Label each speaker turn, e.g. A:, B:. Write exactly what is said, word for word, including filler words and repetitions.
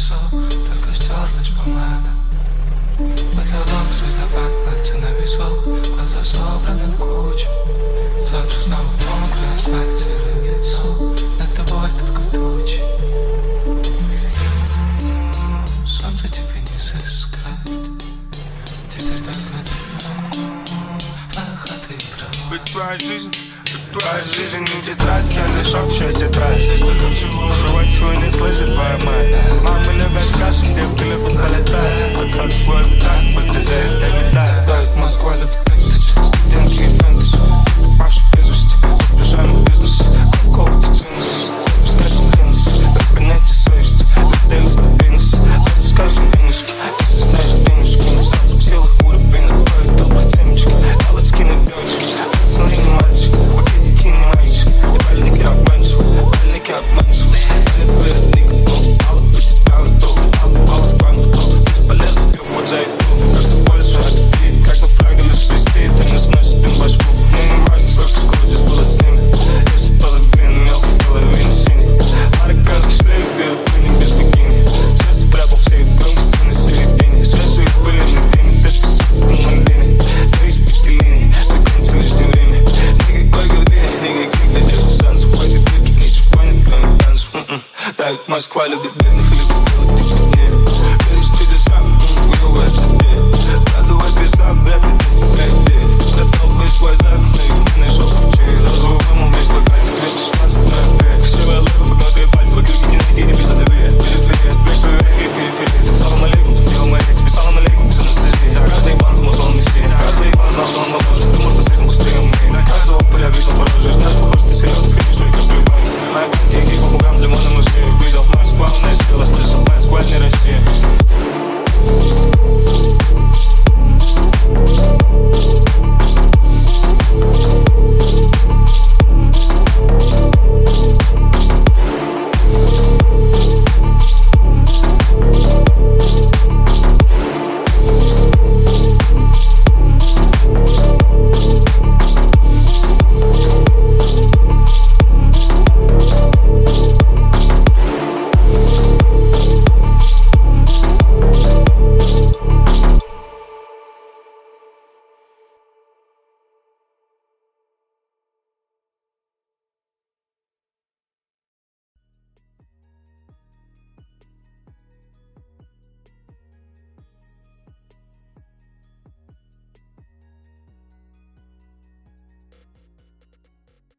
A: лицо, только стерлась помада. Потолок, звездопад, пальцы на весок, глаза собраны в кучу. Завтра снова мокрый асфальт, серое лицо, над тобой только тучи. Солнце тебе не сыскать, теперь только твоя хата и трава.
B: Ведь твоя жизнь, ведь твоя жизнь не тетрадь, я лишь общая тетрадь. Живой свой не слышит твоя мать. Мамы любят сказки, девки любят долетать. Отца свой так, будто за это медаль. Давит Москва любит экстази, студентки и фэнтези. Павший без вести, приближаем в бизнесе. Какого-то ценности, спускать в Хеннесси. Как понятие совести, людей стабильности. Скажем денежки, если знаешь денежки. Не сам в силах уровень, отправить долбать семечки. Галочки на девочки, пацаны не мальчики. Букетики не мальчики, и бальники обманчивы. Бальники обманчивы, бали перед никаком. Мало быть тебя готов, мало баллов к вам готов. Бесполезно, я вот зайду. Как-то больше отбит, как на флаге лишь свистит. Они сносят им башку. Мне не важно, сколько скорость было с ними. Если половина мелких, половина синих. Американский шлейф, перепыни без бикини. Сердце прятал в сейф, громкости на середине. Свежие были на дыме, тесты сыпят на мандине. Три из пяти линий, догоните лишнее время. Никакой гордыни, никаких надежд и шансов. В этой дырке ничего нет, кроме танцев. Давит Москва любит бедных и любит